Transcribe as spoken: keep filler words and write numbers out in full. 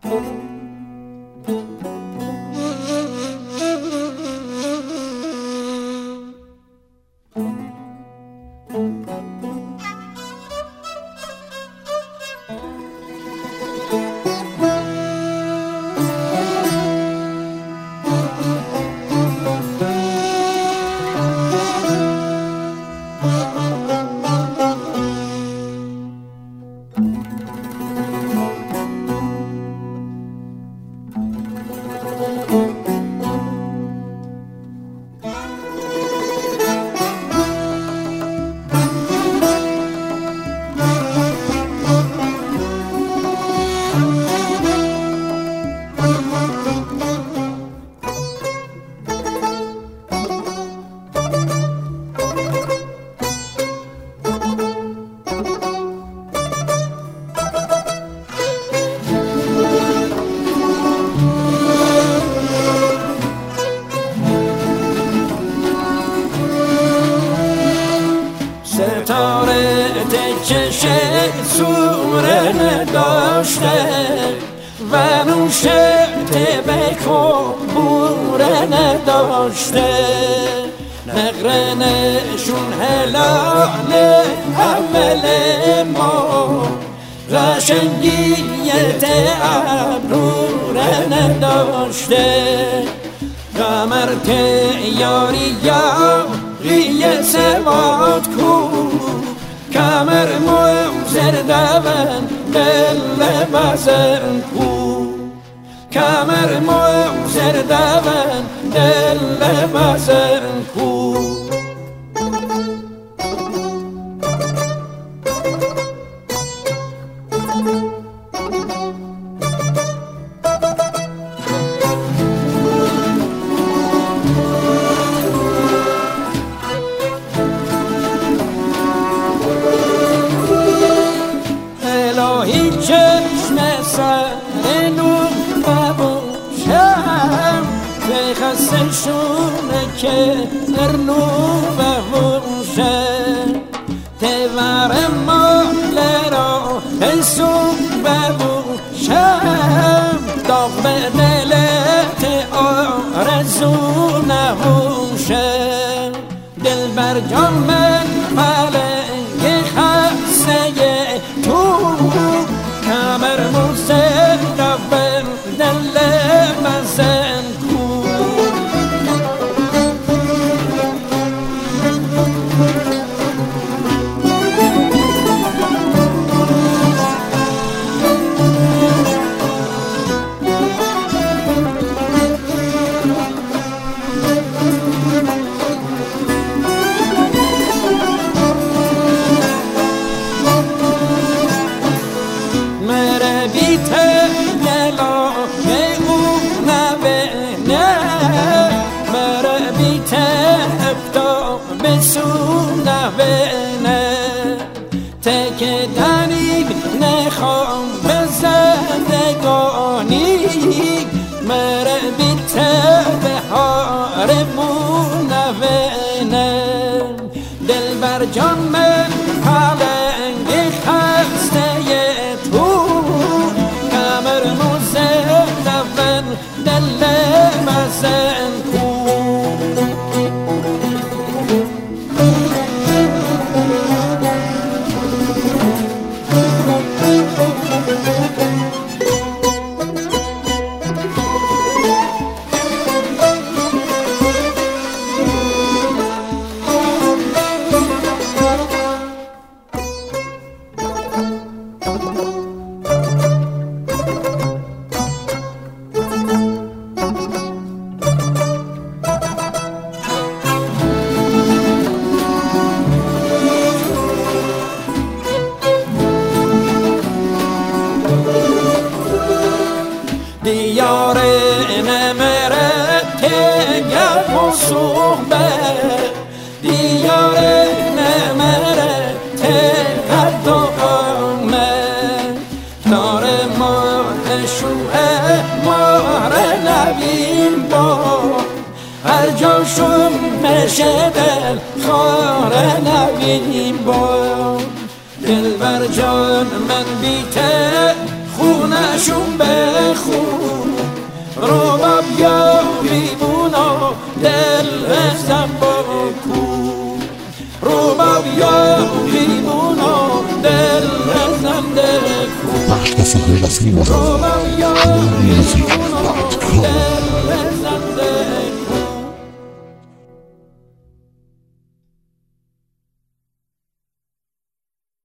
ستاره تکشه سوره نداشته و نوشه تبکو بوره نداشته نقره نشون هلال اول ما قشنگیت ابروره نداشته قمر که یاری یاری سواد کو کمر موزر دوان دل بزن کو کمر موزر دوان دل بزن کو خستشونه که ارنو بهوشه تور مال را حسوب ببوشم داغ به دلت آرزو نهوشه دل بر جان من پلنگ خسته تو کمر موزه دبن دل بزن تک دنیگ نخوام به زندگانی مره بیته به هارمون نوینه دل بر جان من پلنگ خسته تو کمر موزه دوان دل بزن کو دیار نمره تگه و صحبه دیار نمره تگه و قامه دار ماه شوه ماره نبیم با هر جاشون مشه دل خاره نبیم با دل بر جان من بیته خوب خونشون بخون رباب یا بیبونا دل بزن با کو رباب یا بیبونا دل بزن کو رباب یا بیبونا